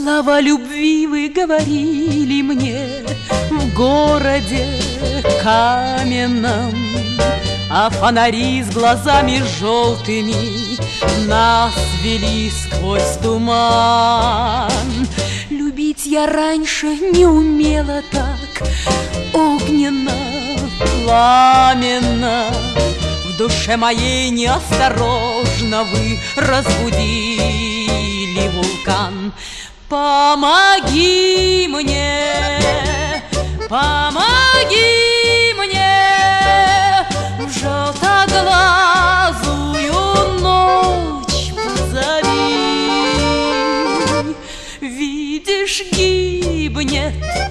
Слова любви вы говорили мне в городе каменном, а фонари с глазами желтыми нас вели сквозь туман. Любить я раньше не умела так огненно, пламенно. В душе моей неосторожно вы разбудили вулкан. Помоги мне, помоги мне, в желтоглазую ночь позови. Видишь, гибнет,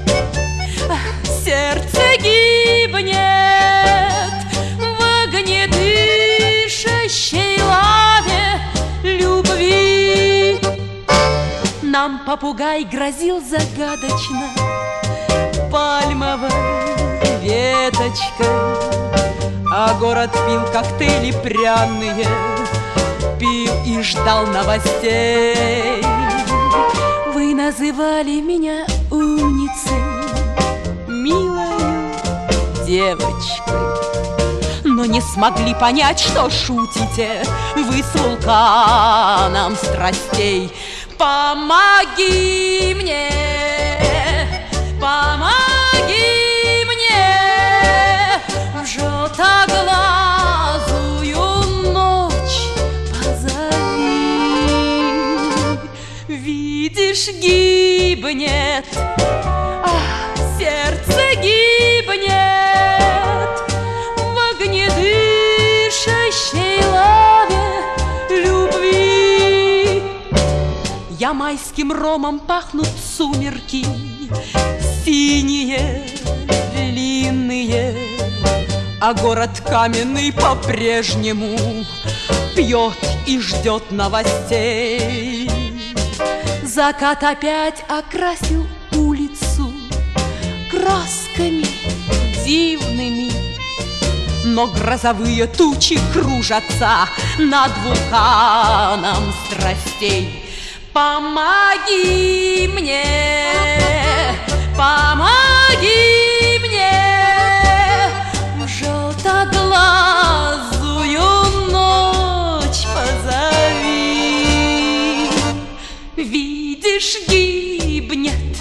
сердце гибнет в огнедышащей лаве любви. Нам попугай грозил загадочно пальмовой веточкой, а город пил коктейли пряные, пил и ждал новостей. Вы называли меня умницей, милою девочкой, но не смогли понять, что шутите вы с вулканом страстей. Помоги мне, помоги мне, в желтоглазую ночь позови. Видишь, гибнет, сердце гибнет в огнедышащей лаве любви. Я майским ромом пахнут сумерки, синие, длинные, а город каменный по-прежнему пьет и ждет новостей. Закат опять окрасил улицу красками дивными, но грозовые тучи кружатся над вулканом страстей. Помоги мне, помоги мне, в желтоглазую ночь позови. Видишь, гибнет,